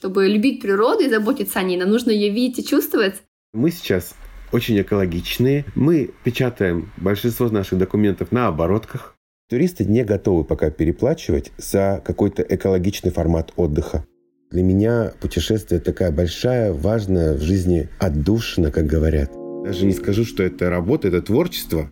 Чтобы любить природу и заботиться о ней, нам нужно ее видеть и чувствовать. Мы сейчас очень экологичные. Мы печатаем большинство наших документов на оборотках. Туристы не готовы пока переплачивать за какой-то экологичный формат отдыха. Для меня путешествие такая большая, важная в жизни отдушина, как говорят. Даже не скажу, что это работа, это творчество.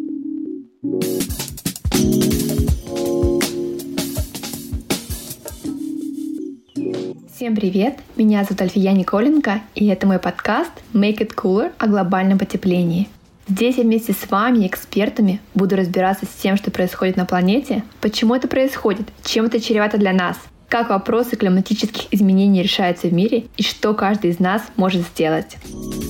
Всем привет! Меня зовут Альфия Николенко, и это мой подкаст «Make it Cooler» о глобальном потеплении. Здесь я вместе с вами, экспертами, буду разбираться с тем, что происходит на планете, почему это происходит, чем это чревато для нас, как вопросы климатических изменений решаются в мире и что каждый из нас может сделать.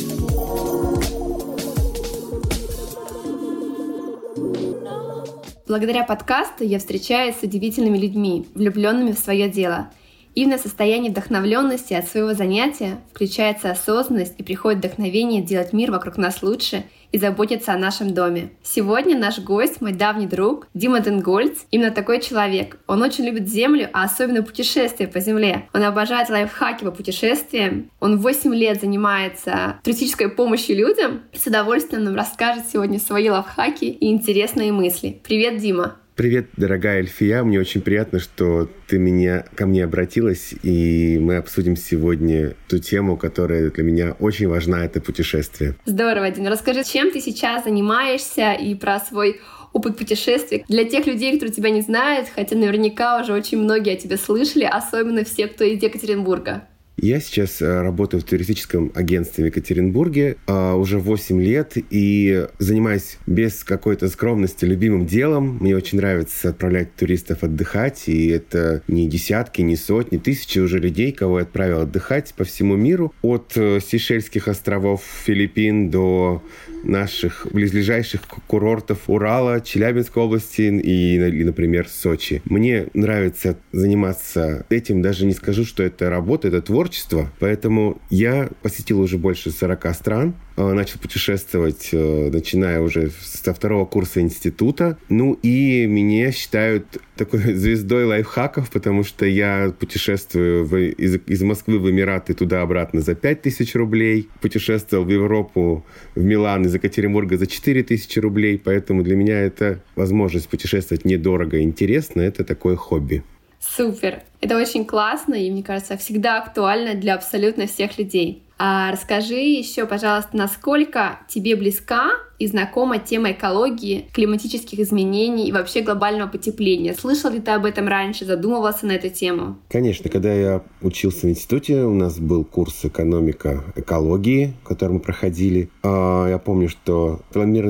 Благодаря подкасту я встречаюсь с удивительными людьми, влюбленными в свое дело. Именно в состоянии вдохновленности от своего занятия включается осознанность и приходит вдохновение делать мир вокруг нас лучше и заботиться о нашем доме. Сегодня наш гость, мой давний друг Дима Денгольц, именно такой человек. Он очень любит Землю, а особенно путешествия по Земле. Он обожает лайфхаки по путешествиям. Он 8 лет занимается туристической помощью людям и с удовольствием нам расскажет сегодня свои лайфхаки и интересные мысли. Привет, Дима! Привет, дорогая Альфия. Мне очень приятно, что ты ко мне обратилась, и мы обсудим сегодня ту тему, которая для меня очень важна, это путешествие. Здорово, Дим. Расскажи, чем ты сейчас занимаешься и про свой опыт путешествий. Для тех людей, которые тебя не знают, хотя наверняка уже очень многие о тебе слышали, особенно все, кто из Екатеринбурга. Я сейчас работаю в туристическом агентстве в Екатеринбурге уже 8 лет и занимаюсь без какой-то скромности любимым делом. Мне очень нравится отправлять туристов отдыхать, и это не десятки, не сотни, тысячи уже людей, кого я отправил отдыхать по всему миру. От Сейшельских островов, Филиппин до наших близлежащих курортов Урала, Челябинской области и, например, Сочи. Мне нравится заниматься этим, даже не скажу, что это работа, это творчество. Поэтому я посетил уже больше 40 стран, начал путешествовать, начиная уже со 2-го курса института. Ну и меня считают такой звездой лайфхаков, потому что я путешествую из Москвы в Эмираты туда-обратно за 5000 рублей. Путешествовал в Европу, в Милан из Екатеринбурга за 4000 рублей. Поэтому для меня это возможность путешествовать недорого и интересно. Это такое хобби. Супер! Это очень классно и, мне кажется, всегда актуально для абсолютно всех людей. А расскажи еще, пожалуйста, насколько тебе близка и знакома тема экологии, климатических изменений и вообще глобального потепления? Слышал ли ты об этом раньше, задумывался на эту тему? Конечно, когда я учился в институте, у нас был курс экономика экологии, который мы проходили. Я помню, что примерно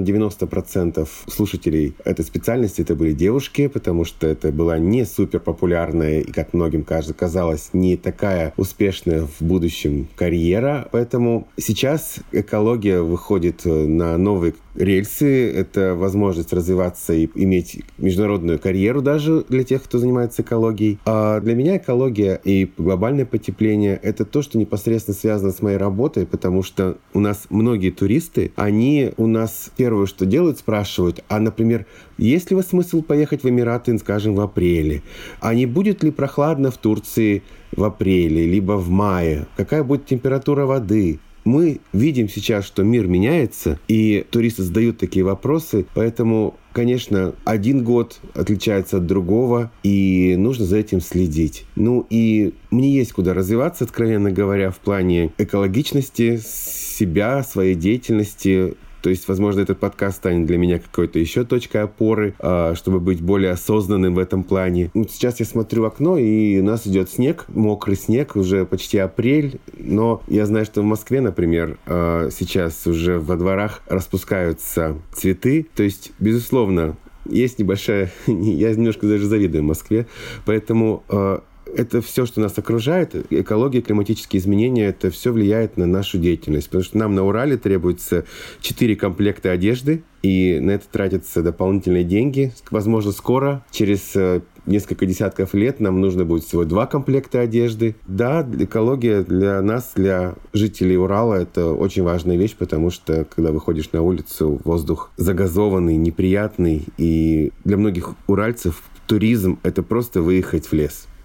90% слушателей этой специальности это были девушки, потому что это была не супер популярная и, как многим казалось, не такая успешная в будущем карьера. Поэтому сейчас экология выходит на новые рельсы. Это возможность развиваться и иметь международную карьеру даже для тех, кто занимается экологией. А для меня экология и глобальное потепление — это то, что непосредственно связано с моей работой, потому что у нас многие туристы, они у нас первое, что делают, спрашивают, например, есть ли у вас смысл поехать в Эмираты, скажем, в апреле? А не будет ли прохладно в Турции в апреле, либо в мае? Какая будет температура воды? Мы видим сейчас, что мир меняется, и туристы задают такие вопросы, поэтому, конечно, один год отличается от другого, и нужно за этим следить. Ну и мне есть куда развиваться, откровенно говоря, в плане экологичности себя, своей деятельности. То есть, возможно, этот подкаст станет для меня какой-то еще точкой опоры, чтобы быть более осознанным в этом плане. Сейчас я смотрю в окно, и у нас идет снег, мокрый снег, уже почти апрель. Но я знаю, что в Москве, например, сейчас уже во дворах распускаются цветы. То есть, безусловно, есть небольшая... Я немножко даже завидую Москве. Поэтому... Это все, что нас окружает, экология, климатические изменения, это все влияет на нашу деятельность. Потому что нам на Урале требуется 4 комплекта одежды, и на это тратятся дополнительные деньги. Возможно, скоро, через несколько десятков лет, нам нужно будет всего 2 комплекта одежды. Да, экология для нас, для жителей Урала, это очень важная вещь, потому что, когда выходишь на улицу, воздух загазованный, неприятный, и для многих уральцев туризм — это просто выехать в лес.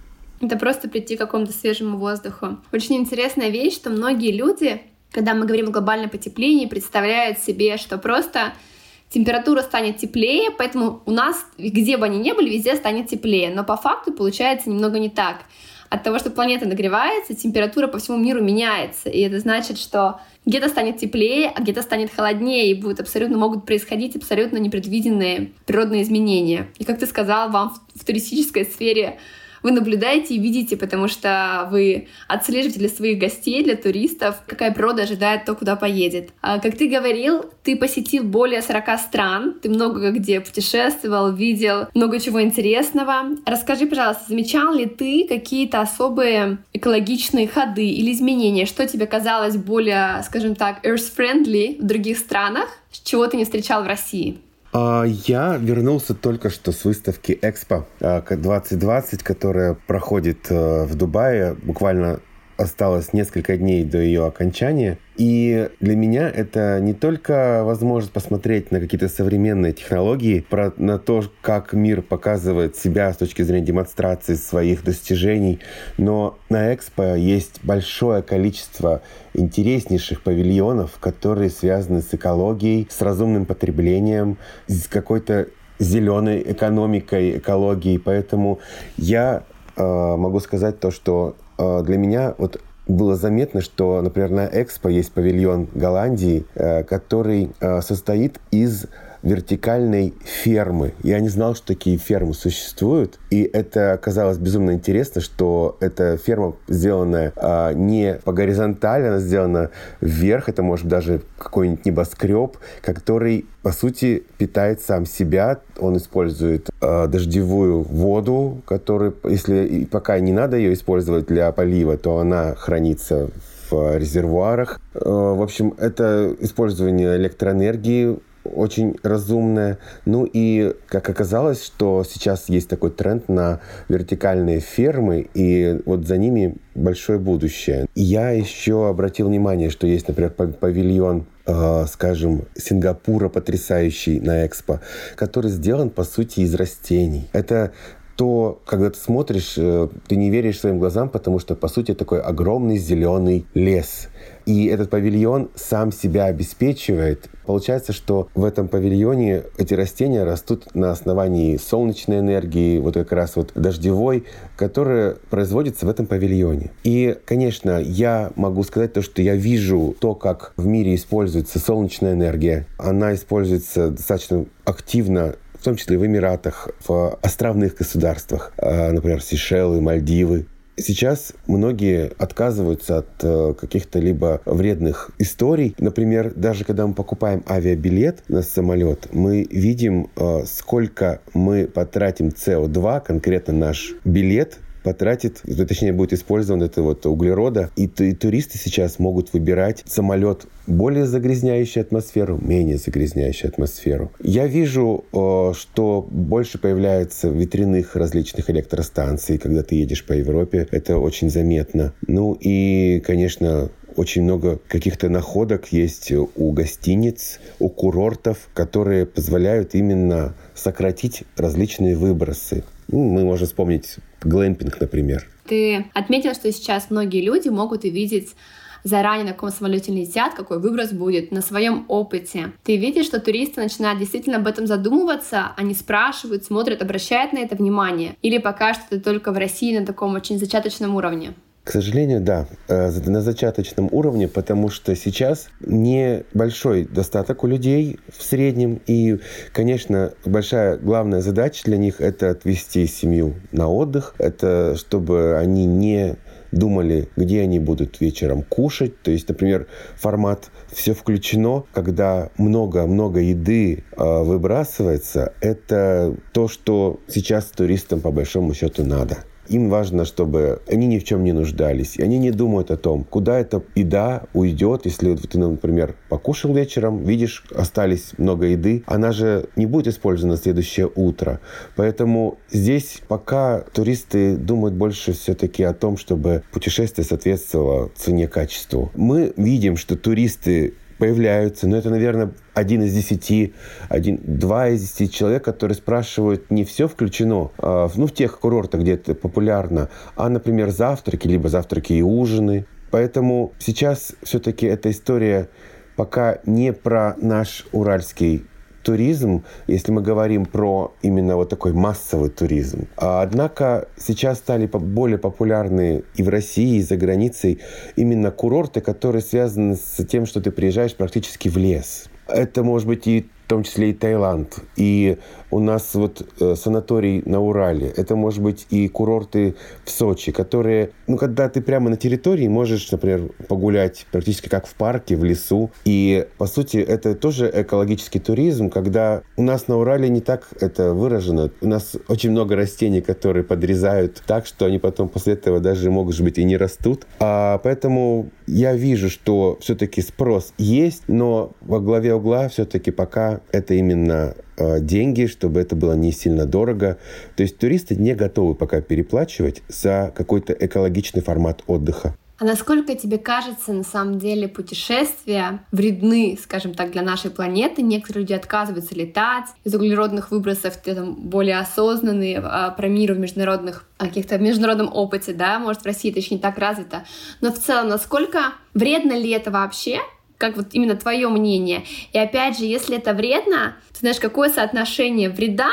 Это просто прийти к какому-то свежему воздуху. Очень интересная вещь, что многие люди, когда мы говорим о глобальном потеплении, представляют себе, что просто температура станет теплее, поэтому у нас, где бы они ни были, везде станет теплее. Но по факту получается немного не так. От того, что планета нагревается, температура по всему миру меняется. И это значит, что где-то станет теплее, а где-то станет холоднее, и могут происходить абсолютно непредвиденные природные изменения. И как ты сказал, вам в туристической сфере вы наблюдаете и видите, потому что вы отслеживаете для своих гостей, для туристов, какая природа ожидает то, куда поедет. Как ты говорил, ты посетил более 40 стран, ты много где путешествовал, видел много чего интересного. Расскажи, пожалуйста, замечал ли ты какие-то особые экологичные ходы или изменения? Что тебе казалось более, скажем так, earth-friendly в других странах, чего ты не встречал в России? Я вернулся только что с выставки Экспо 2020, которая проходит в Дубае. Буквально осталось несколько дней до ее окончания. И для меня это не только возможность посмотреть на какие-то современные технологии, на то, как мир показывает себя с точки зрения демонстрации своих достижений, но на Экспо есть большое количество интереснейших павильонов, которые связаны с экологией, с разумным потреблением, с какой-то зеленой экономикой, экологией. Поэтому я могу сказать то, что для меня было заметно, что, например, на Экспо есть павильон Голландии, который состоит из вертикальной фермы. Я не знал, что такие фермы существуют. И это оказалось безумно интересно, что эта ферма сделана не по горизонтали, она сделана вверх. Это может быть даже какой-нибудь небоскреб, который, по сути, питает сам себя. Он использует дождевую воду, которую, если пока не надо ее использовать для полива, то она хранится в резервуарах. В общем, это использование электроэнергии очень разумная. Ну и, как оказалось, что сейчас есть такой тренд на вертикальные фермы, и вот за ними большое будущее. Я еще обратил внимание, что есть, например, павильон, скажем, Сингапура потрясающий на Экспо, который сделан, по сути, из растений. Это то, когда ты смотришь, ты не веришь своим глазам, потому что, по сути, такой огромный зеленый лес. И этот павильон сам себя обеспечивает. Получается, что в этом павильоне эти растения растут на основании солнечной энергии, как раз дождевой, которая производится в этом павильоне. И, конечно, я могу сказать то, что я вижу то, как в мире используется солнечная энергия. Она используется достаточно активно, в том числе в Эмиратах, в островных государствах, например, Сейшелы, Мальдивы. Сейчас многие отказываются от каких-то либо вредных историй. Например, даже когда мы покупаем авиабилет на самолет, мы видим, сколько мы потратим СО2, конкретно наш билет потратит, точнее, будет использован углерода. И туристы сейчас могут выбирать самолет более загрязняющий атмосферу, менее загрязняющий атмосферу. Я вижу, что больше появляется ветряных различных электростанций, когда ты едешь по Европе. Это очень заметно. Ну и, конечно, очень много каких-то находок есть у гостиниц, у курортов, которые позволяют именно сократить различные выбросы. Мы можем вспомнить глэмпинг, например. Ты отметил, что сейчас многие люди могут увидеть заранее, на каком самолете летят, какой выброс будет, на своем опыте. Ты видишь, что туристы начинают действительно об этом задумываться, они спрашивают, смотрят, обращают на это внимание? Или пока что это только в России на таком очень зачаточном уровне? К сожалению, да, на зачаточном уровне, потому что сейчас небольшой достаток у людей в среднем. И, конечно, главная задача для них — это отвезти семью на отдых, это чтобы они не думали, где они будут вечером кушать. То есть, например, формат «все включено», когда много-много еды выбрасывается, это то, что сейчас туристам по большому счету надо. Им важно, чтобы они ни в чем не нуждались. И они не думают о том, куда эта еда уйдет. Если ты, например, покушал вечером, видишь, остались много еды, она же не будет использована на следующее утро. Поэтому здесь пока туристы думают больше все-таки о том, чтобы путешествие соответствовало цене-качеству. Мы видим, что туристы появляются, но это, наверное, 2 из 10 человек, которые спрашивают, не все включено, в тех курортах, где это популярно, а, например, завтраки, либо завтраки и ужины. Поэтому сейчас все-таки эта история пока не про наш уральский туризм, если мы говорим про именно вот такой массовый туризм. Однако сейчас стали более популярны и в России, и за границей именно курорты, которые связаны с тем, что ты приезжаешь практически в лес. Это может быть и в том числе и Таиланд, и у нас вот санаторий на Урале, это может быть и курорты в Сочи, которые, когда ты прямо на территории можешь, например, погулять практически как в парке, в лесу. И, по сути, это тоже экологический туризм, когда у нас на Урале не так это выражено. У нас очень много растений, которые подрезают так, что они потом после этого даже, может быть, и не растут. Поэтому я вижу, что все-таки спрос есть, но во главе угла все-таки пока это именно деньги, чтобы это было не сильно дорого. То есть туристы не готовы пока переплачивать за какой-то экологичный формат отдыха. А насколько тебе кажется, на самом деле, путешествия вредны, скажем так, для нашей планеты? Некоторые люди отказываются летать из углеродных выбросов, более осознанные про мир в международном опыте, да, может, в России это еще не так развито. Но в целом, насколько вредно ли это вообще? Как вот именно твое мнение? И опять же, если это вредно, ты знаешь, какое соотношение вреда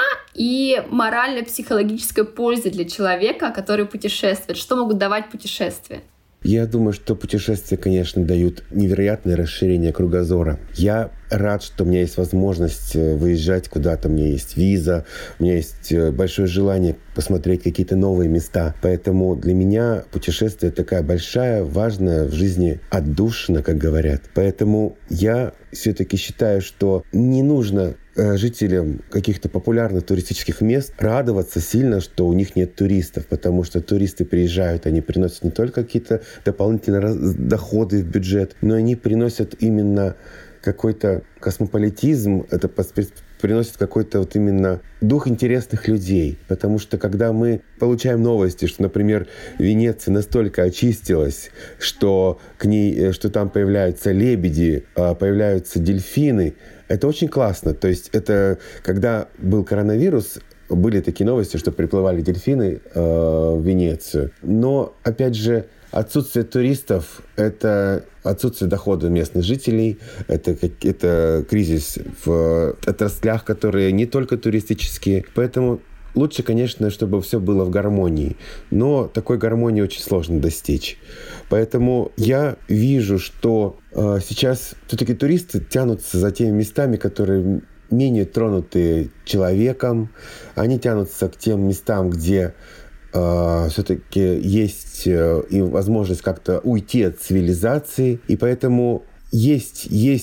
и морально-психологической пользы для человека, который путешествует? Что могут давать путешествия? Я думаю, что путешествия, конечно, дают невероятное расширение кругозора. Я рад, что у меня есть возможность выезжать куда-то, у меня есть виза, у меня есть большое желание посмотреть какие-то новые места. Поэтому для меня путешествие такая большая, важная в жизни отдушина, как говорят. Поэтому я все-таки считаю, что не нужно жителям каких-то популярных туристических мест радоваться сильно, что у них нет туристов, потому что туристы приезжают, они приносят не только какие-то дополнительные доходы в бюджет, но они приносят именно какой-то космополитизм, это приносит какой-то вот именно дух интересных людей. Потому что когда мы получаем новости, что, например, Венеция настолько очистилась, что там появляются лебеди, появляются дельфины, это очень классно. То есть это когда был коронавирус, были такие новости, что приплывали дельфины в Венецию. Но, опять же, отсутствие туристов – это отсутствие дохода местных жителей, это кризис в отраслях, которые не только туристические. Поэтому лучше, конечно, чтобы все было в гармонии. Но такой гармонии очень сложно достичь. Поэтому я вижу, что сейчас все-таки туристы тянутся за теми местами, которые менее тронуты человеком. Они тянутся к тем местам, где все-таки есть и возможность как-то уйти от цивилизации. И поэтому есть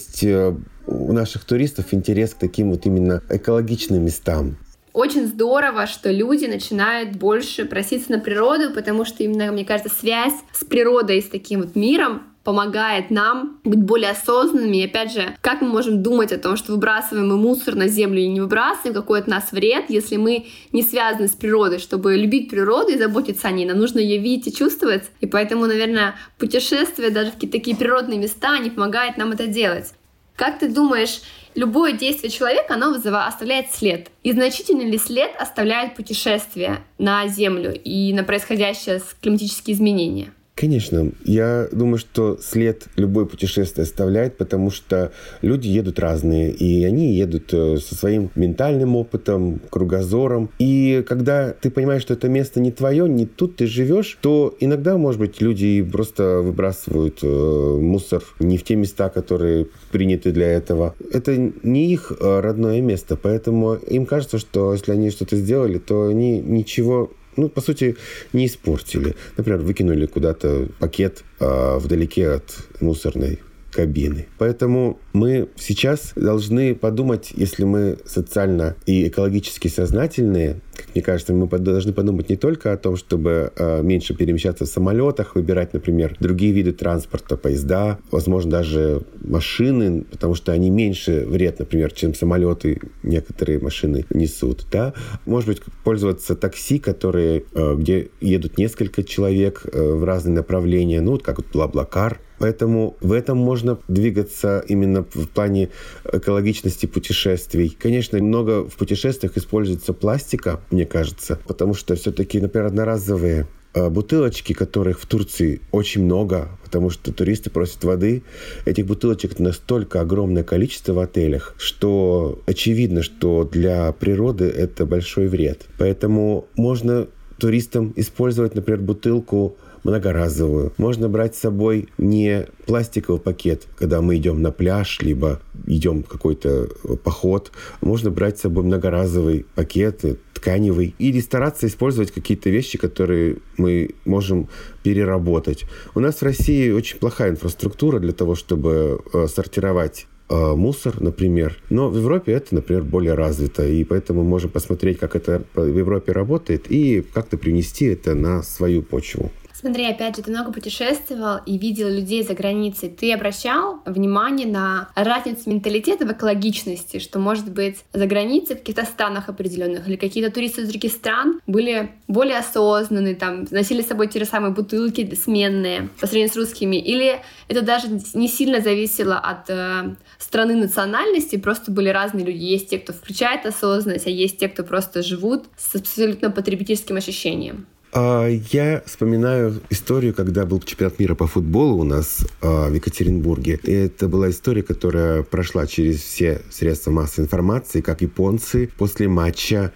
у наших туристов интерес к таким вот именно экологичным местам. Очень здорово, что люди начинают больше проситься на природу, потому что именно, мне кажется, связь с природой, с таким вот миром помогает нам быть более осознанными. И опять же, как мы можем думать о том, что выбрасываем мы мусор на землю или не выбрасываем, какой от нас вред, если мы не связаны с природой. Чтобы любить природу и заботиться о ней, нам нужно ее видеть и чувствовать. И поэтому, наверное, путешествия, даже в какие-то такие природные места, они помогают нам это делать. Как ты думаешь, любое действие человека, оно оставляет след? И значительный ли след оставляет путешествие на Землю и на происходящие климатические изменения? Конечно. Я думаю, что след любое путешествие оставляет, потому что люди едут разные, и они едут со своим ментальным опытом, кругозором. И когда ты понимаешь, что это место не твое, не тут ты живешь, то иногда, может быть, люди просто выбрасывают мусор не в те места, которые приняты для этого. Это не их родное место, поэтому им кажется, что если они что-то сделали, то они ничего, по сути, не испортили. Например, выкинули куда-то пакет вдалеке от мусорной кабины. Поэтому Мы сейчас должны подумать, если мы социально и экологически сознательные, как мне кажется, мы должны подумать не только о том, чтобы меньше перемещаться в самолетах, выбирать, например, другие виды транспорта, поезда, возможно, даже машины, потому что они меньше вред, например, чем самолеты некоторые машины несут. Да? Может быть, пользоваться такси, которые, где едут несколько человек в разные направления, ну, вот как вот BlaBlaCar. Поэтому в этом можно двигаться именно в плане экологичности путешествий. Конечно, много в путешествиях используется пластика, мне кажется, потому что все-таки, например, одноразовые бутылочки, которых в Турции очень много, потому что туристы просят воды. Этих бутылочек настолько огромное количество в отелях, что очевидно, что для природы это большой вред. Поэтому можно туристам использовать, например, бутылку многоразовую. Можно брать с собой не пластиковый пакет, когда мы идем на пляж, либо идем в какой-то поход. Можно брать с собой многоразовый пакет, тканевый. Или стараться использовать какие-то вещи, которые мы можем переработать. У нас в России очень плохая инфраструктура для того, чтобы сортировать мусор, например. Но в Европе это, например, более развито. И поэтому мы можем посмотреть, как это в Европе работает, и как-то принести это на свою почву. Смотри, опять же, ты много путешествовал и видел людей за границей. Ты обращал внимание на разницу менталитета в экологичности, что, может быть, за границей в каких-то странах определенных или какие-то туристы из других стран были более осознанны, там, носили с собой те же самые бутылки сменные по сравнению с русскими, или это даже не сильно зависело от страны национальности, просто были разные люди. Есть те, кто включает осознанность, а есть те, кто просто живут с абсолютно потребительским ощущением. Я вспоминаю историю, когда был чемпионат мира по футболу у нас в Екатеринбурге. И это была история, которая прошла через все средства массовой информации, как японцы после матча.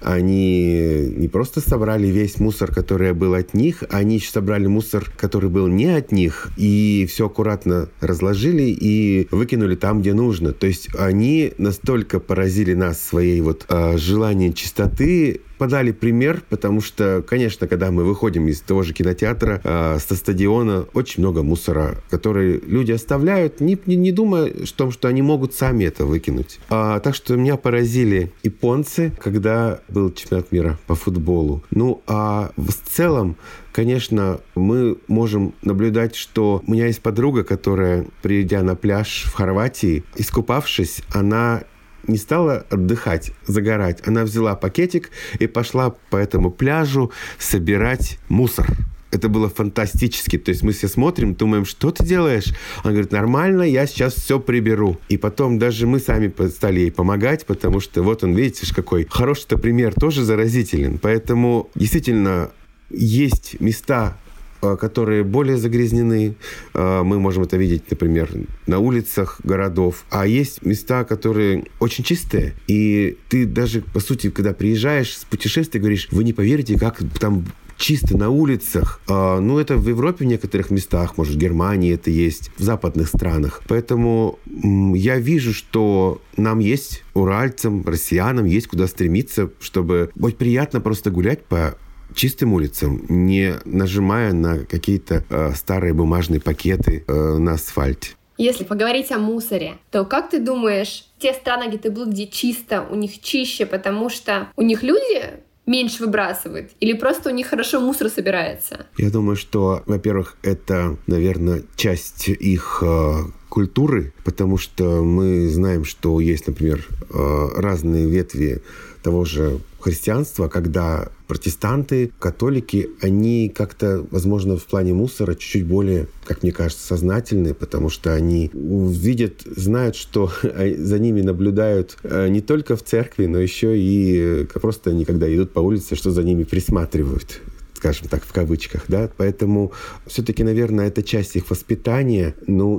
Они не просто собрали весь мусор, который был от них, они еще собрали мусор, который был не от них, и все аккуратно разложили и выкинули там, где нужно. То есть они настолько поразили нас своей желанием чистоты, подали пример, потому что, конечно, когда мы выходим из того же кинотеатра, со стадиона, очень много мусора, который люди оставляют, не думая о том, что они могут сами это выкинуть. Так что меня поразили японцы, когда был чемпионат мира по футболу. Ну, а в целом, конечно, мы можем наблюдать, что у меня есть подруга, которая, придя на пляж в Хорватии, искупавшись, она не стала отдыхать, загорать. Она взяла пакетик и пошла по этому пляжу собирать мусор. Это было фантастически. То есть мы все смотрим, думаем, что ты делаешь? Она говорит, нормально, я сейчас все приберу. И потом даже мы сами стали ей помогать, потому что вот он, видите, какой хороший-то пример, тоже заразителен. Поэтому действительно есть места, которые более загрязнены. Мы можем это видеть, например, на улицах городов. А есть места, которые очень чистые. И ты даже, по сути, когда приезжаешь с путешествия, говоришь, вы не поверите, как там чисто на улицах. Это в Европе в некоторых местах, может, в Германии это есть, в западных странах. Поэтому я вижу, что нам есть, уральцам, россиянам, есть куда стремиться, чтобы быть приятно просто гулять по чистым улицам, не нажимая на какие-то старые бумажные пакеты на асфальте. Если поговорить о мусоре, то как ты думаешь, те страны, где ты был, где чисто, у них чище, потому что у них люди меньше выбрасывают? Или просто у них хорошо мусор собирается? Я думаю, что, во-первых, это, наверное, часть их культуры, потому что мы знаем, что есть, например, разные ветви того же христианства, когда протестанты, католики, они как-то, возможно, в плане мусора чуть-чуть более, как мне кажется, сознательные, потому что они видят, знают, что за ними наблюдают не только в церкви, но еще и просто они, когда идут по улице, что за ними присматривают, скажем так, в кавычках, да. Поэтому все-таки, наверное, это часть их воспитания,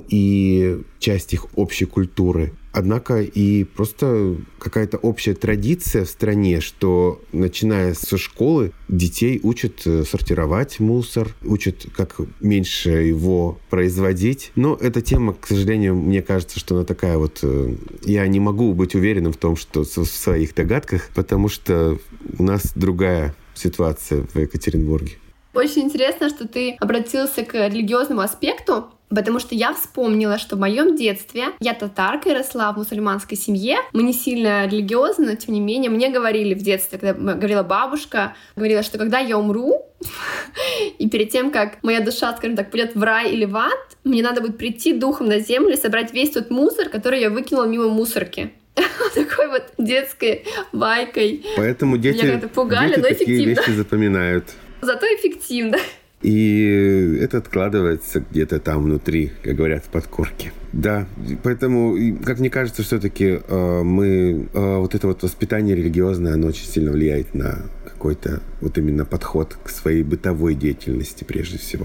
и часть их общей культуры. Однако и просто какая-то общая традиция в стране, что начиная со школы детей учат сортировать мусор, учат, как меньше его производить. Но эта тема, к сожалению, мне кажется, что она такая я не могу быть уверенным в том, что в своих догадках, потому что у нас другая ситуация в Екатеринбурге. Очень интересно, что ты обратился к религиозному аспекту Потому что я вспомнила, что в моем детстве я татарка и росла в мусульманской семье. Мы не сильно религиозны, но тем не менее мне говорили в детстве, когда говорила бабушка, говорила, что когда я умру, и перед тем, как моя душа, скажем так, пойдет в рай или в ад, мне надо будет прийти духом на землю и собрать весь тот мусор, который я выкинула мимо мусорки. Такой вот детской байкой. Поэтому дети, меня как-то пугали, но такие эффективно. вещи запоминают. Зато эффективно. И это откладывается где-то там внутри, как говорят, в подкорке. Да, поэтому, как мне кажется, все-таки вот это вот воспитание религиозное, оно очень сильно влияет на какой-то вот именно подход к своей бытовой деятельности прежде всего.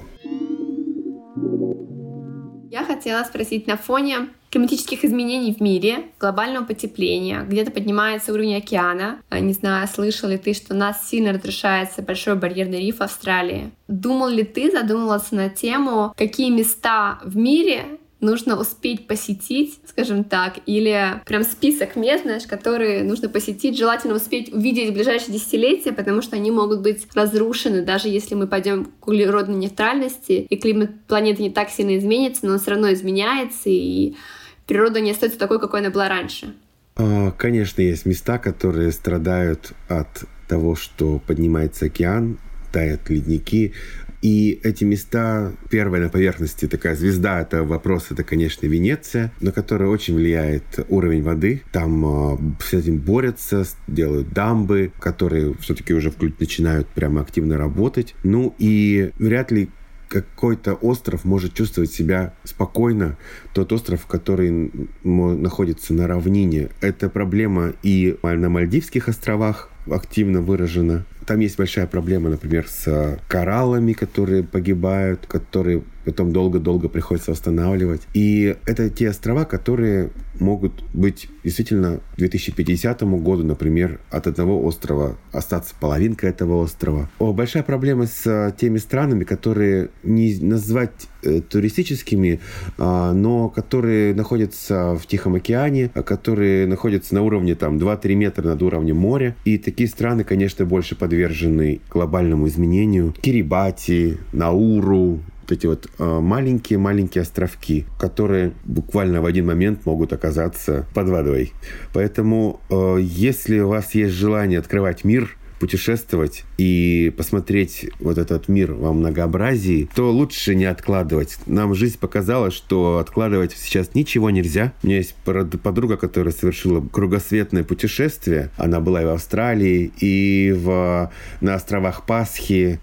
Я хотела спросить, на фоне климатических изменений в мире, глобального потепления, где-то поднимается уровень океана. Не знаю, слышал ли ты, что у нас сильно разрушается большой барьерный риф в Австралии. Думал ли ты, задумывался на тему, какие места в мире нужно успеть посетить, скажем так, или прям список мест, знаешь, которые нужно посетить, желательно успеть увидеть в ближайшие десятилетия, потому что они могут быть разрушены, даже если мы пойдем к углеродной нейтральности, и климат планеты не так сильно изменится, но он все равно изменяется, и природа не остается такой, какой она была раньше. Конечно, есть места, которые страдают от того, что поднимается океан, тают ледники. И эти места, первая на поверхности такая звезда этого вопроса, это, конечно, Венеция, на которую очень влияет уровень воды. Там с этим борются, делают дамбы, которые все-таки уже начинают прямо активно работать. Ну и вряд ли какой-то остров может чувствовать себя спокойно. Тот остров, который находится на равнине. Это проблема и на Мальдивских островах активно выражена. Там есть большая проблема, например, с кораллами, которые погибают, которые потом долго-долго приходится восстанавливать. И это те острова, которые могут быть действительно к 2050 году, например, от одного острова остаться половинка этого острова. Большая проблема с теми странами, которые не назвать туристическими, но которые находятся в Тихом океане, которые находятся на уровне там 2-3 метра над уровнем моря. И такие страны, конечно, больше подвержены глобальному изменению. Кирибати, Науру, вот эти вот маленькие островки, которые буквально в один момент могут оказаться под водой. Поэтому, если у вас есть желание открывать мир, путешествовать и посмотреть вот этот мир во многообразии, то лучше не откладывать. Нам жизнь показала, что откладывать сейчас ничего нельзя. У меня есть подруга, которая совершила кругосветное путешествие. Она была и в Австралии, и на островах Пасхи,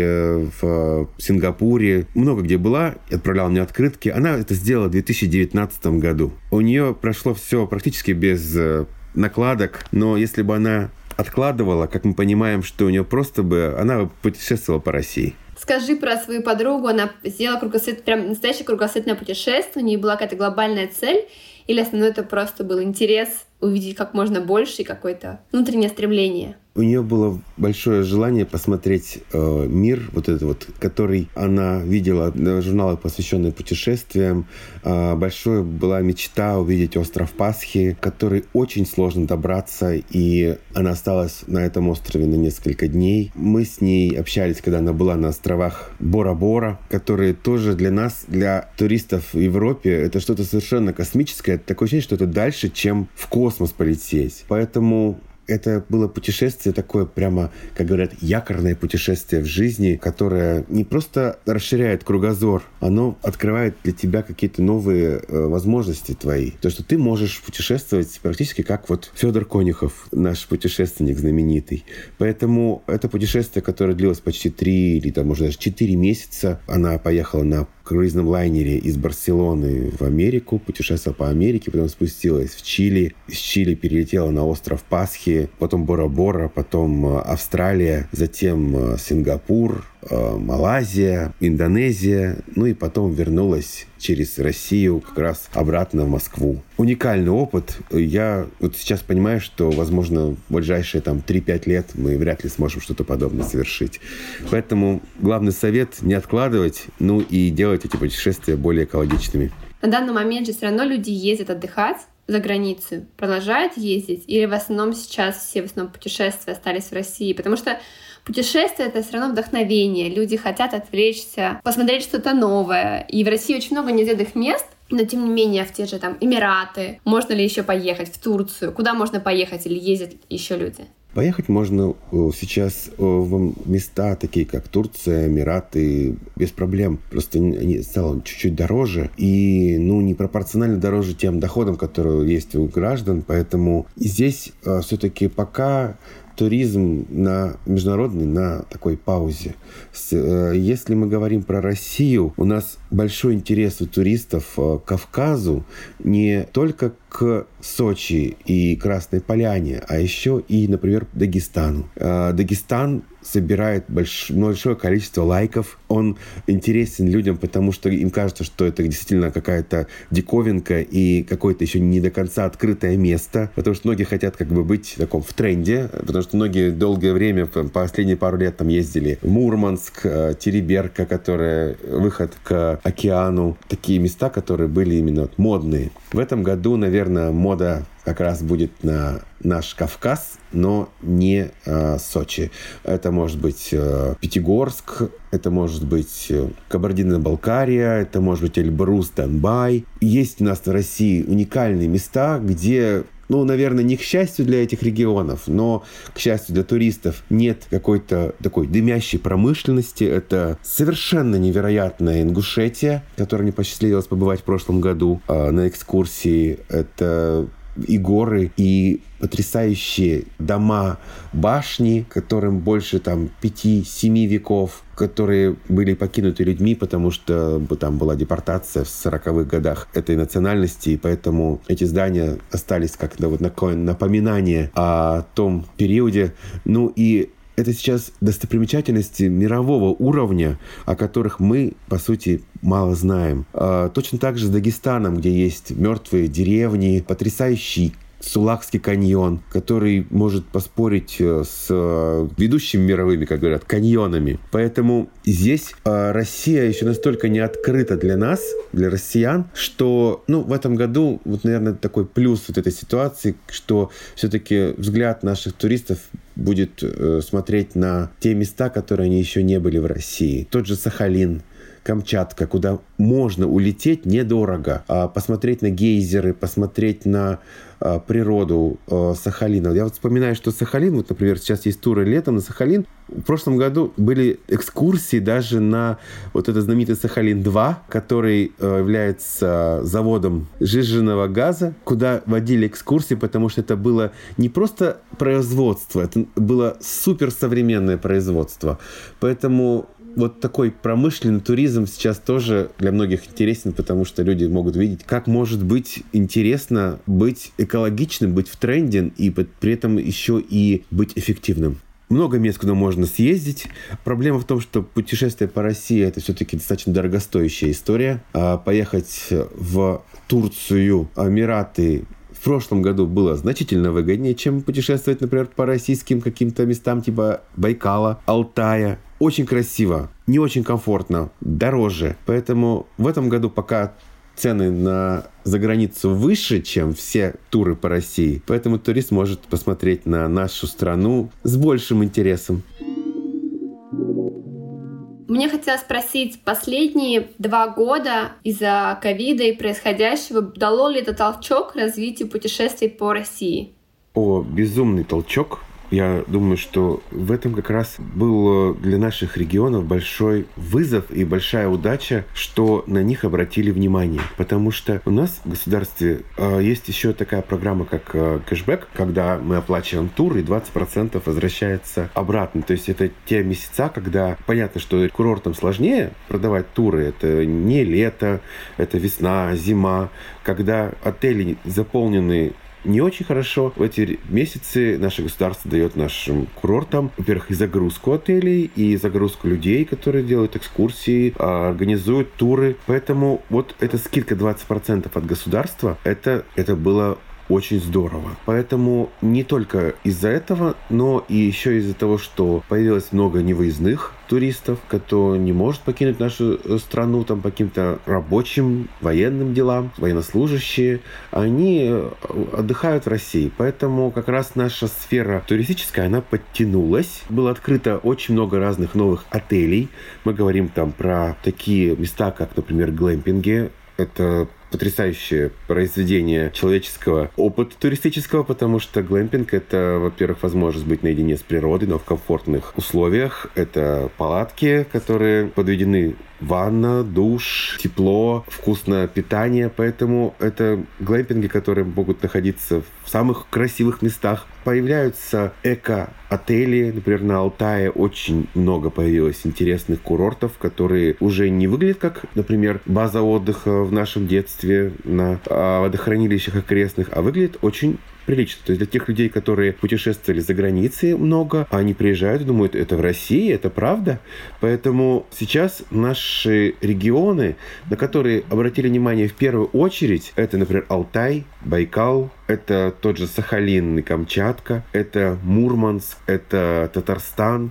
и в Сингапуре. Много где была, отправляла мне открытки. Она это сделала в 2019 году. У нее прошло все практически без накладок, но если бы она откладывала, как мы понимаем, что у нее она путешествовала по России. Скажи про свою подругу, она сделала прям настоящее кругосветное путешествие, у нее была какая-то глобальная цель, или основное это просто был интерес увидеть как можно больше и какое-то внутреннее стремление? У нее было большое желание посмотреть мир, вот этот вот, который она видела в журналах, посвященных путешествиям. Большая была мечта увидеть остров Пасхи, который очень сложно добраться, и она осталась на этом острове на несколько дней. Мы с ней общались, когда она была на островах Бора-Бора, которые тоже для нас, для туристов в Европе, это что-то совершенно космическое. Это такое ощущение, что это дальше, чем в космос полететь. Поэтому это было путешествие такое прямо, как говорят, якорное путешествие в жизни, которое не просто расширяет кругозор, оно открывает для тебя какие-то новые возможности твои. То, что ты можешь путешествовать практически как вот Федор Конюхов, наш путешественник знаменитый. Поэтому это путешествие, которое длилось почти 3 или, может, даже 4 месяца. Она поехала на круизном лайнере из Барселоны в Америку, путешествовала по Америке, потом спустилась в Чили. Из Чили перелетела на остров Пасхи, потом Бора-Бора, потом Австралия, затем Сингапур, Малайзия, Индонезия, ну и потом вернулась через Россию как раз обратно в Москву. Уникальный опыт. Я вот сейчас понимаю, что, возможно, в ближайшие 3-5 лет мы вряд ли сможем что-то подобное совершить. Поэтому главный совет — не откладывать, ну и делать эти путешествия более экологичными. На данный момент же все равно люди ездят отдыхать за границу, продолжают ездить, или в основном сейчас все путешествия остались в России? Потому что Путешествие — это все равно вдохновение. Люди хотят отвлечься, посмотреть что-то новое. И в России очень много неизведанных мест, но тем не менее в те же там Эмираты. Можно ли еще поехать в Турцию? Куда можно поехать или ездят еще люди? Поехать можно сейчас в места такие, как Турция, Эмираты, без проблем. Просто они стало чуть-чуть дороже и непропорционально дороже тем доходам, которые есть у граждан. Поэтому здесь все-таки пока туризм международный на такой паузе. Если мы говорим про Россию, у нас большой интерес у туристов к Кавказу не только к Сочи и Красной Поляне, а еще и, например, Дагестану. Дагестан собирает большое количество лайков. Он интересен людям, потому что им кажется, что это действительно какая-то диковинка и какое-то еще не до конца открытое место. Потому что многие хотят быть в таком в тренде. Потому что многие долгое время, последние пару лет там ездили в Мурманск, Териберка, которая выход к океану. Такие места, которые были именно модные. В этом году, наверное, мода как раз будет на наш Кавказ, но не Сочи. Это может быть Пятигорск, это может быть Кабардино-Балкария, это может быть Эльбрус, Донбай. Есть у нас в России уникальные места, где, наверное, не к счастью для этих регионов, но, к счастью для туристов, нет какой-то такой дымящей промышленности. Это совершенно невероятная Ингушетия, которой мне посчастливилось побывать в прошлом году на экскурсии. Это и горы, и потрясающие дома, башни, которым больше 5-7 веков, которые были покинуты людьми, потому что там была депортация в 40-х годах этой национальности, и поэтому эти здания остались как такое напоминание о том периоде. И это сейчас достопримечательности мирового уровня, о которых мы, по сути, мало знаем. Точно так же с Дагестаном, где есть мертвые деревни, потрясающий Сулакский каньон, который может поспорить с ведущими мировыми, как говорят, каньонами. Поэтому здесь Россия еще настолько не открыта для нас, для россиян, что в этом году, наверное, такой плюс этой ситуации, что все-таки взгляд наших туристов будет смотреть на те места, которые они еще не были в России. Тот же Сахалин, Камчатка, куда можно улететь недорого, посмотреть на гейзеры, посмотреть на природу Сахалина. Я вспоминаю, что Сахалин, например, сейчас есть туры летом на Сахалин. В прошлом году были экскурсии даже на этот знаменитый Сахалин-2, который является заводом сжиженного газа, куда водили экскурсии, потому что это было не просто производство, это было суперсовременное производство. Поэтому такой промышленный туризм сейчас тоже для многих интересен, потому что люди могут видеть, как может быть интересно быть экологичным, быть в тренде и при этом еще и быть эффективным. Много мест, куда можно съездить. Проблема в том, что путешествие по России — это все-таки достаточно дорогостоящая история. Поехать в Турцию, Эмираты в прошлом году было значительно выгоднее, чем путешествовать, например, по российским каким-то местам типа Байкала, Алтая. Очень красиво, не очень комфортно, дороже. Поэтому в этом году пока цены за границу выше, чем все туры по России. Поэтому турист может посмотреть на нашу страну с большим интересом. Мне хотелось спросить, последние 2 года из-за ковида и происходящего дало ли это толчок развитию путешествий по России? Безумный толчок. Я думаю, что в этом как раз был для наших регионов большой вызов и большая удача, что на них обратили внимание. Потому что у нас в государстве есть еще такая программа, как кэшбэк, когда мы оплачиваем тур, и 20% возвращается обратно. То есть это те месяца, когда понятно, что курортам сложнее продавать туры. Это не лето, это весна, зима, когда отели заполнены не очень хорошо. В эти месяцы наше государство дает нашим курортам, во-первых, и загрузку отелей, и загрузку людей, которые делают экскурсии, организуют туры. Поэтому эта скидка 20% от государства, это было очень здорово. Поэтому не только из-за этого, но и еще из-за того, что появилось много невыездных туристов, кто не может покинуть нашу страну там по каким-то рабочим, военным делам, военнослужащие, они отдыхают в России. Поэтому как раз наша сфера туристическая, она подтянулась. Было открыто очень много разных новых отелей. Мы говорим там про такие места, как, например, глэмпинги. Это потрясающее произведение человеческого опыта туристического, потому что глэмпинг — это, во-первых, возможность быть наедине с природой, но в комфортных условиях. Это палатки, которые подведены ванна, душ, тепло, вкусное питание. Поэтому это глэмпинги, которые могут находиться в самых красивых местах. Появляются эко-отели. Например, на Алтае очень много появилось интересных курортов, которые уже не выглядят как, например, база отдыха в нашем детстве на водохранилищах окрестных, а выглядят очень прилично. То есть для тех людей, которые путешествовали за границей много, они приезжают и думают, это в России, это правда. Поэтому сейчас наши регионы, на которые обратили внимание в первую очередь, это, например, Алтай, Байкал, это тот же Сахалин и Камчатка, это Мурманск, это Татарстан,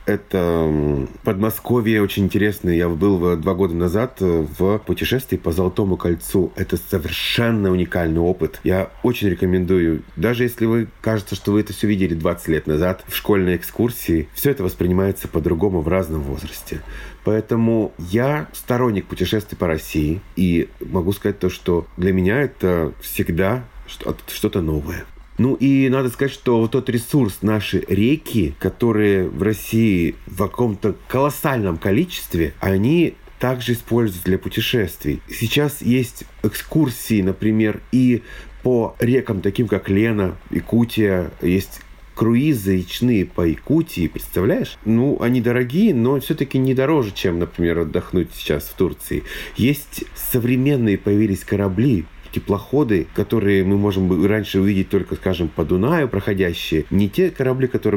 это Подмосковье очень интересное. Я был 2 года назад в путешествии по Золотому кольцу. Это совершенно уникальный опыт. Я очень рекомендую. Даже если вы кажется, что вы это все видели 20 лет назад в школьной экскурсии, все это воспринимается по-другому в разном возрасте. Поэтому я сторонник путешествий по России. И могу сказать то, что для меня это всегда что-то новое. Ну и надо сказать, что вот тот ресурс, наши реки, которые в России в каком-то колоссальном количестве, они также используются для путешествий. Сейчас есть экскурсии, например, и по рекам, таким как Лена, Якутия, есть круизы речные по Якутии, представляешь? Ну, они дорогие, но все-таки не дороже, чем, например, отдохнуть сейчас в Турции. Есть современные появились корабли, теплоходы, которые мы можем раньше увидеть только, скажем, по Дунаю проходящие. Не те корабли, которым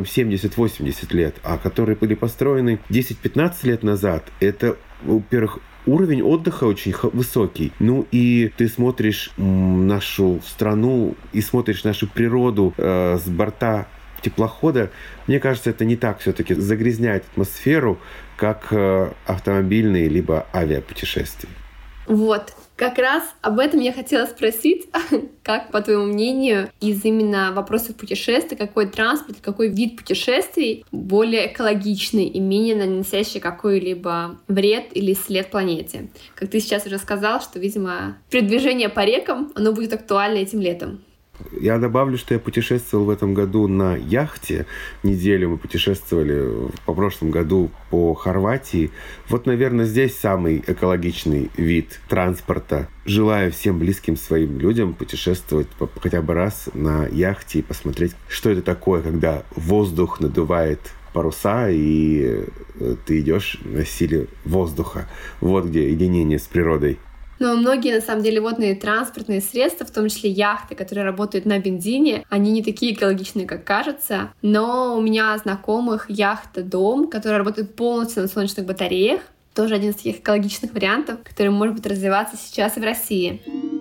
70-80 лет, а которые были построены 10-15 лет назад. Это, во-первых, уровень отдыха очень высокий. Ну и ты смотришь нашу страну и смотришь нашу природу с борта теплохода. Мне кажется, это не так все-таки загрязняет атмосферу, как автомобильные либо авиапутешествия. Вот. Как раз об этом я хотела спросить. Как, по твоему мнению, из именно вопросов путешествий, какой транспорт, какой вид путешествий более экологичный и менее наносящий какой-либо вред или след планете? Как ты сейчас уже сказал, что, видимо, передвижение по рекам, оно будет актуально этим летом. Я добавлю, что я путешествовал в этом году на яхте. Неделю мы путешествовали по прошлом году по Хорватии. Вот, наверное, здесь самый экологичный вид транспорта. Желаю всем близким своим людям путешествовать хотя бы раз на яхте и посмотреть, что это такое, когда воздух надувает паруса, и ты идешь на силе воздуха. Вот где единение с природой. Но многие, на самом деле, водные транспортные средства, в том числе яхты, которые работают на бензине, они не такие экологичные, как кажется. Но у меня знакомых яхта-дом, который работает полностью на солнечных батареях. Тоже один из таких экологичных вариантов, который может быть развиваться сейчас и в России.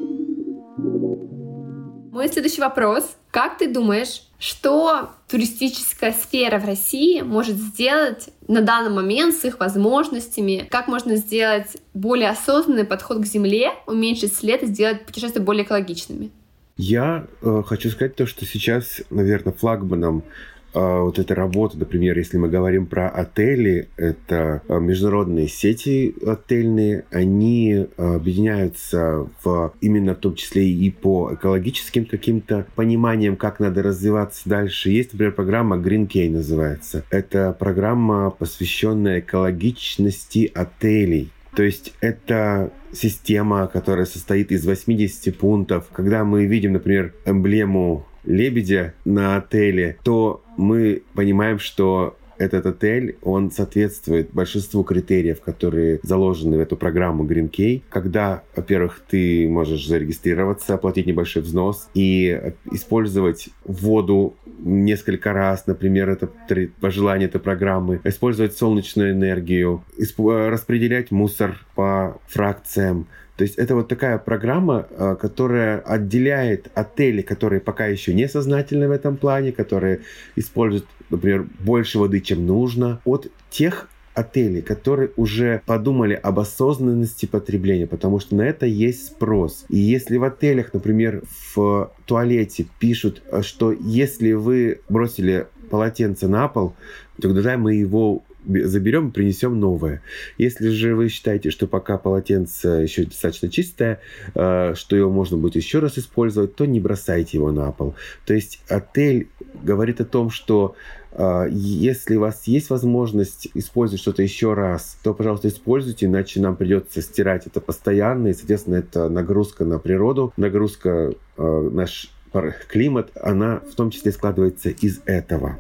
Мой следующий вопрос. Как ты думаешь, что туристическая сфера в России может сделать на данный момент с их возможностями? Как можно сделать более осознанный подход к Земле, уменьшить след и сделать путешествия более экологичными? Я хочу сказать то, что сейчас, наверное, флагманом вот эта работа, например, если мы говорим про отели, это международные сети отельные, они объединяются именно в том числе и по экологическим каким-то пониманиям, как надо развиваться дальше. Есть, например, программа Green Key называется. Это программа, посвященная экологичности отелей. То есть это система, которая состоит из 80 пунктов. Когда мы видим, например, эмблему лебедя на отеле, то мы понимаем, что этот отель, он соответствует большинству критериев, которые заложены в эту программу Green Key. Когда, во-первых, ты можешь зарегистрироваться, оплатить небольшой взнос и использовать воду несколько раз, например, это по желанию этой программы, использовать солнечную энергию, распределять мусор по фракциям, То есть это вот такая программа, которая отделяет отели, которые пока еще не сознательны в этом плане, которые используют, например, больше воды, чем нужно, от тех отелей, которые уже подумали об осознанности потребления, потому что на это есть спрос. И если в отелях, например, в туалете пишут, что если вы бросили полотенце на пол, то тогда мы его заберем и принесем новое. Если же вы считаете, что пока полотенце еще достаточно чистое, что его можно будет еще раз использовать, то не бросайте его на пол. То есть отель говорит о том, что если у вас есть возможность использовать что-то еще раз, то, пожалуйста, используйте, иначе нам придется стирать это постоянно, и, соответственно, это нагрузка на природу, нагрузка наш климат, она в том числе складывается из этого.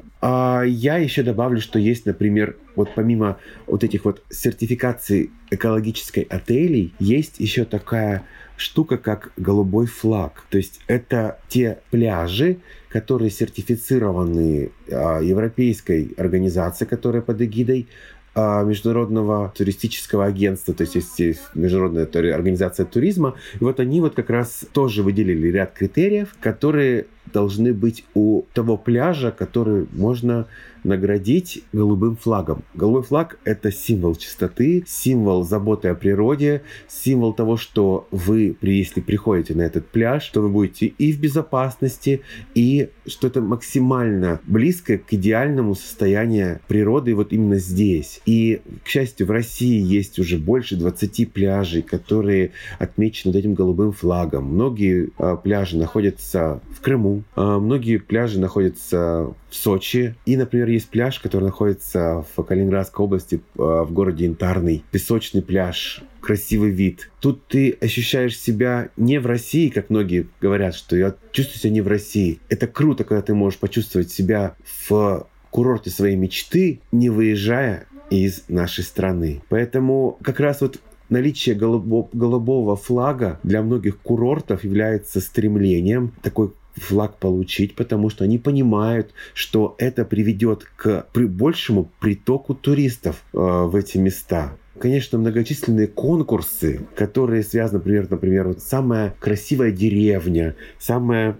Я еще добавлю, что есть, например, вот помимо вот этих вот сертификаций экологической отелей, есть еще такая штука, как голубой флаг. То есть это те пляжи, которые сертифицированы Европейской организацией, которая под эгидой Международного туристического агентства, то есть есть Международная организация туризма. И вот они вот как раз тоже выделили ряд критериев, которые должны быть у того пляжа, который можно наградить голубым флагом. Голубой флаг — это символ чистоты, символ заботы о природе, символ того, что вы, если приходите на этот пляж, то вы будете и в безопасности, и что это максимально близко к идеальному состоянию природы вот именно здесь. И, к счастью, в России есть уже больше 20 пляжей, которые отмечены вот этим голубым флагом. Многие пляжи находятся в Крыму, многие пляжи находятся в Сочи. И, например, есть пляж, который находится в Калининградской области, в городе Янтарный. Песочный пляж, красивый вид. Тут ты ощущаешь себя не в России, как многие говорят, что я чувствую себя не в России. Это круто, когда ты можешь почувствовать себя в курорте своей мечты, не выезжая из нашей страны. Поэтому как раз вот наличие голубого флага для многих курортов является стремлением такой флаг получить, потому что они понимают, что это приведет к большему притоку туристов в эти места. Конечно, многочисленные конкурсы, которые связаны, например, вот самая красивая деревня, самое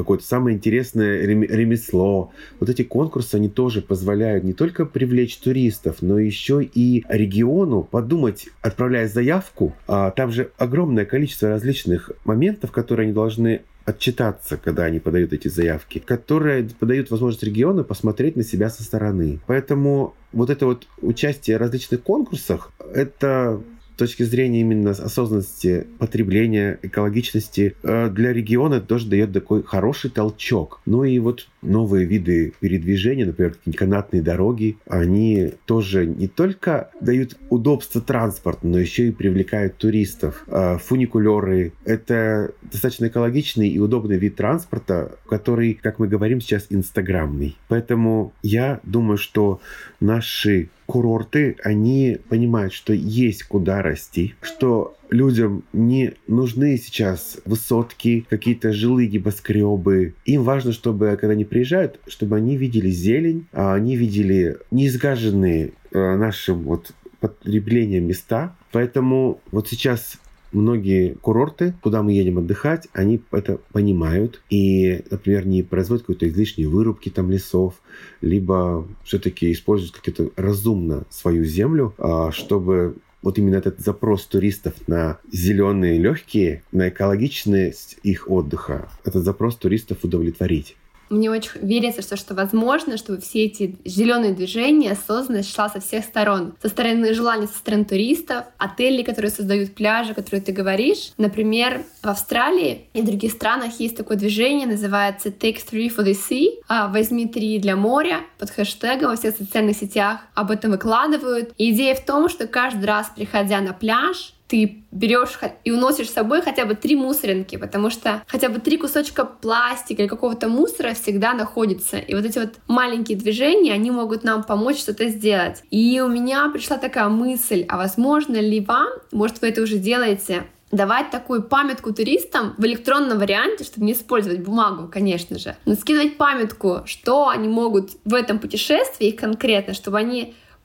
интересное ремесло. Вот эти конкурсы, они тоже позволяют не только привлечь туристов, но еще и региону подумать, отправляя заявку. Там же огромное количество различных моментов, которые они должны отчитаться, когда они подают эти заявки, которые подают возможность региону посмотреть на себя со стороны. Поэтому вот это вот участие в различных конкурсах, это с точки зрения именно осознанности потребления, экологичности, для региона тоже дает такой хороший толчок. Ну и вот новые виды передвижения, например, канатные дороги, они тоже не только дают удобство транспорта, но еще и привлекают туристов. Фуникулеры — это достаточно экологичный и удобный вид транспорта, который, как мы говорим сейчас, инстаграмный. Поэтому я думаю, что наши курорты, они понимают, что есть куда расти, что людям не нужны сейчас высотки, какие-то жилые небоскребы. Им важно, чтобы, когда они приезжают, чтобы они видели зелень, они видели неизгаженные нашим вот потреблением места. Поэтому вот сейчас многие курорты, куда мы едем отдыхать, они это понимают и, например, не производят какой-то излишней вырубки там лесов, либо все-таки используют как-то разумно свою землю, чтобы вот именно этот запрос туристов на зеленые легкие, на экологичность их отдыха, этот запрос туристов удовлетворить. Мне очень верится, что возможно, чтобы все эти зеленые движения, осознанность шла со всех сторон. Со стороны желания, со стороны туристов, отелей, которые создают пляжи, которые ты говоришь. Например, в Австралии и в других странах есть такое движение, называется Take 3 for the Sea. Возьми 3 для моря, под хэштегом во всех социальных сетях об этом выкладывают. И идея в том, что каждый раз, приходя на пляж, ты берешь и уносишь с собой хотя бы 3 мусоринки, потому что хотя бы 3 кусочка пластика или какого-то мусора всегда находится. И вот эти вот маленькие движения, они могут нам помочь что-то сделать. И у меня пришла такая мысль, а возможно ли вам, может вы это уже делаете, давать такую памятку туристам в электронном варианте, чтобы не использовать бумагу, конечно же, но скидывать памятку, что они могут в этом путешествии конкретно, чтобы они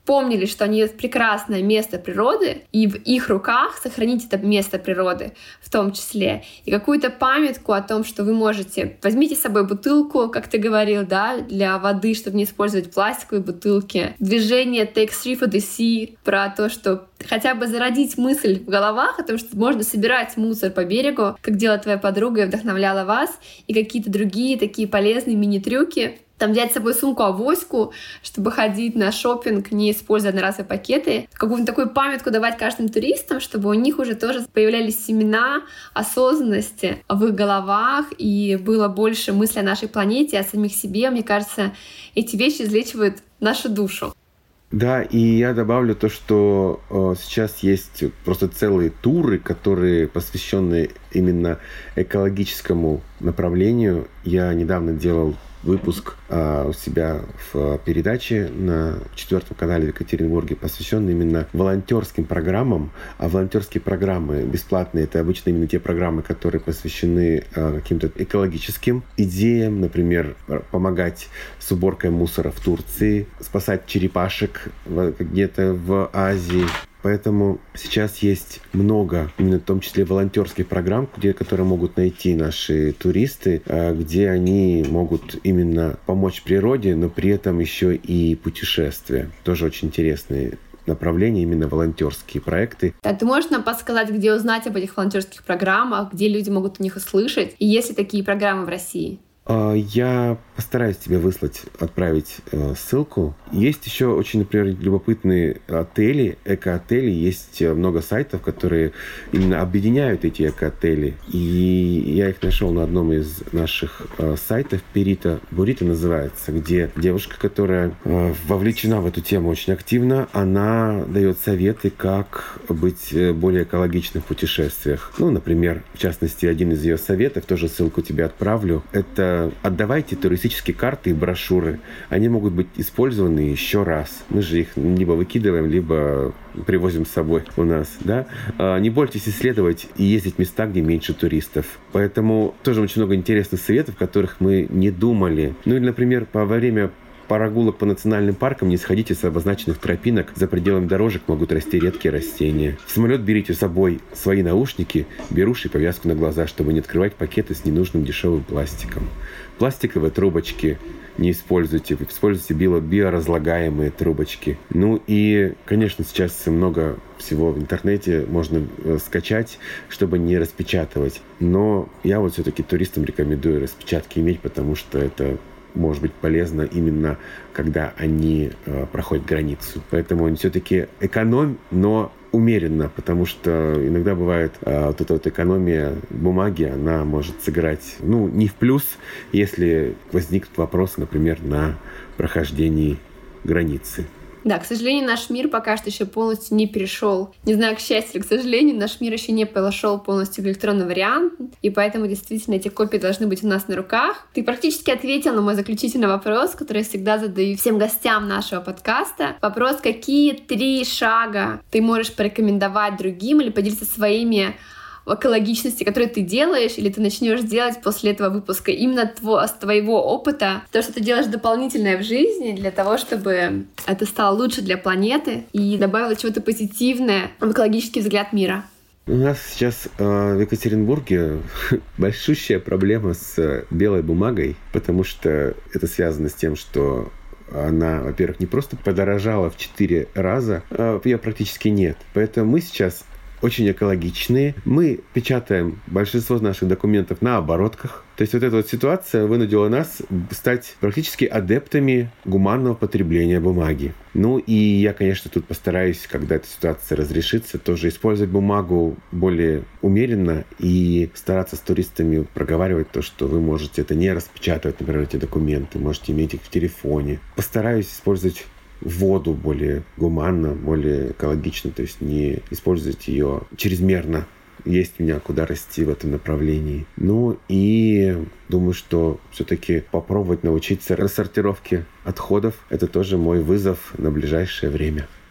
помнили, что они прекрасное место природы, и в их руках сохранить это место природы в том числе. И какую-то памятку о том, что вы можете... Возьмите с собой бутылку, как ты говорил, да, для воды, чтобы не использовать пластиковые бутылки. Движение Take 3 for the Sea, про то, что хотя бы зародить мысль в головах о том, что можно собирать мусор по берегу, как делала твоя подруга и вдохновляла вас, и какие-то другие такие полезные мини-трюки. Там взять с собой сумку-авоську, чтобы ходить на шопинг, не используя одноразовые пакеты. Какую-то такую памятку давать каждым туристам, чтобы у них уже тоже появлялись семена осознанности в их головах, и было больше мысли о нашей планете, о самих себе. Мне кажется, эти вещи излечивают нашу душу. Да, и я добавлю то, что сейчас есть просто целые туры, которые посвящены именно экологическому направлению. Я недавно делал выпуск у себя в передаче на 4-м канале в Екатеринбурге, посвященный именно волонтерским программам. А волонтерские программы бесплатные — это обычно именно те программы, которые посвящены каким-то экологическим идеям, например, помогать с уборкой мусора в Турции, спасать черепашек где-то в Азии. Поэтому сейчас есть много, именно в том числе волонтерских программ, которые могут найти наши туристы, где они могут именно помочь природе, но при этом еще и путешествия. Тоже очень интересные направления, именно волонтерские проекты. Да, ты можешь нам подсказать, где узнать об этих волонтерских программах, где люди могут о них услышать, и есть ли такие программы в России? Я постараюсь тебе отправить ссылку. Есть еще очень, например, любопытные отели, эко-отели. Есть много сайтов, которые именно объединяют эти эко-отели. И я их нашел на одном из наших сайтов. Бурито называется, где девушка, которая вовлечена в эту тему очень активно, она дает советы, как быть более экологичным в путешествиях. Ну, например, в частности, один из ее советов, тоже ссылку тебе отправлю, это отдавайте туристические карты и брошюры. Они могут быть использованы еще раз. Мы же их либо выкидываем, либо привозим с собой у нас. Да? Не бойтесь исследовать и ездить в места, где меньше туристов. Поэтому тоже очень много интересных советов, которых мы не думали. Ну или, например, во время прогулок по национальным паркам не сходите с обозначенных тропинок. За пределами дорожек могут расти редкие растения. В самолет берите с собой свои наушники, беруши и повязку на глаза, чтобы не открывать пакеты с ненужным дешевым пластиком. Пластиковые трубочки не используйте. Используйте биоразлагаемые трубочки. Ну и, конечно, сейчас много всего в интернете можно скачать, чтобы не распечатывать. Но я вот все-таки туристам рекомендую распечатки иметь, потому что это может быть полезно именно когда они проходят границу. Поэтому все-таки экономь, но умеренно, потому что иногда бывает вот эта вот экономия бумаги, она может сыграть, не в плюс, если возникнут вопросы, например, на прохождении границы. Да, к сожалению, наш мир пока что еще полностью не перешел. Не знаю, к счастью или к сожалению, наш мир еще не перешел полностью в электронный вариант, и поэтому действительно эти копии должны быть у нас на руках. Ты практически ответил на мой заключительный вопрос, который я всегда задаю всем гостям нашего подкаста. Вопрос: какие 3 шага ты можешь порекомендовать другим или поделиться своими в экологичности, которые ты делаешь, или ты начнешь делать после этого выпуска именно с твоего опыта, то, что ты делаешь дополнительное в жизни для того, чтобы это стало лучше для планеты и добавило чего-то позитивное в экологический взгляд мира? У нас сейчас в Екатеринбурге большущая проблема с белой бумагой, потому что это связано с тем, что она, во-первых, не просто подорожала в 4 раза, ее практически нет. Поэтому мы сейчас очень экологичные. Мы печатаем большинство наших документов на оборотках. То есть вот эта вот ситуация вынудила нас стать практически адептами гуманного потребления бумаги. Ну и я, конечно, тут постараюсь, когда эта ситуация разрешится, тоже использовать бумагу более умеренно и стараться с туристами проговаривать то, что вы можете это не распечатывать, например, эти документы, можете иметь их в телефоне. Постараюсь использовать воду более гуманно, более экологично, то есть не использовать ее чрезмерно. Есть у меня куда расти в этом направлении. Ну и думаю, что все-таки попробовать научиться рассортировке отходов. Это тоже мой вызов на ближайшее время.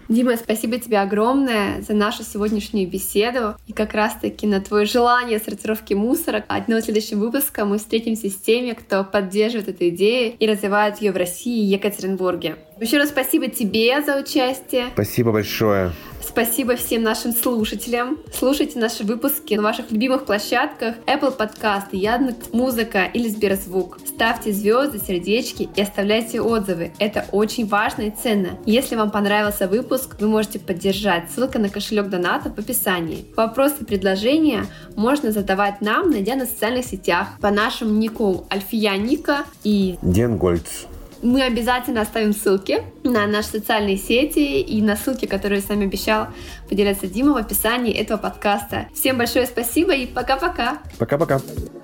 Дима, спасибо тебе огромное за нашу сегодняшнюю беседу. И как раз-таки на твое желание сортировки мусора. Одного следующего выпуска мы встретимся с теми, кто поддерживает эту идею и развивает ее в России и Екатеринбурге. Еще раз спасибо тебе за участие. Спасибо большое. Спасибо всем нашим слушателям. Слушайте наши выпуски на ваших любимых площадках Apple Podcast, Яндекс.Музыка или Сберзвук. Ставьте звезды, сердечки и оставляйте отзывы. Это очень важно и ценно. Если вам понравился выпуск, вы можете поддержать. Ссылка на кошелек доната в описании. Вопросы и предложения можно задавать нам, найдя на социальных сетях по нашему нику Альфия Ника и Денгольц. Мы обязательно оставим ссылки на наши социальные сети и на ссылки, которые я сами обещал поделиться Дима в описании этого подкаста. Всем большое спасибо и пока-пока! Пока-пока!